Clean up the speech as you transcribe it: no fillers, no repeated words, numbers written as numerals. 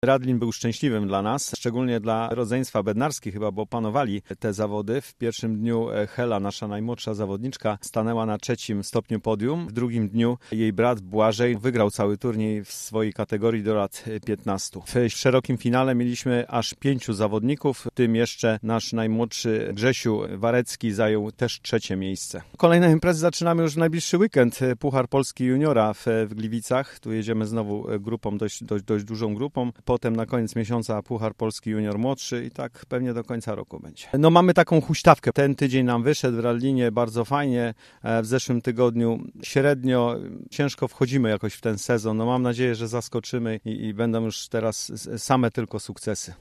Radlin był szczęśliwym dla nas, szczególnie dla rodzeństwa Bednarskich chyba, bo panowali te zawody. W pierwszym dniu Hela, nasza najmłodsza zawodniczka, stanęła na 3. stopniu podium. W drugim dniu jej brat Błażej wygrał cały turniej w swojej kategorii do lat 15. W szerokim finale mieliśmy aż 5 zawodników, w tym jeszcze nasz najmłodszy Grzesiu Warecki zajął też 3. miejsce. Kolejne imprezy zaczynamy już w najbliższy weekend. Puchar Polski Juniora w Gliwicach. Tu jedziemy znowu grupą, dość dużą grupą. Potem na koniec miesiąca Puchar Polski Junior Młodszy i tak pewnie do końca roku będzie. No mamy taką huśtawkę. Ten tydzień nam wyszedł w Radlinie bardzo fajnie. W zeszłym tygodniu średnio ciężko wchodzimy jakoś w ten sezon. No mam nadzieję, że zaskoczymy i będą już teraz same tylko sukcesy.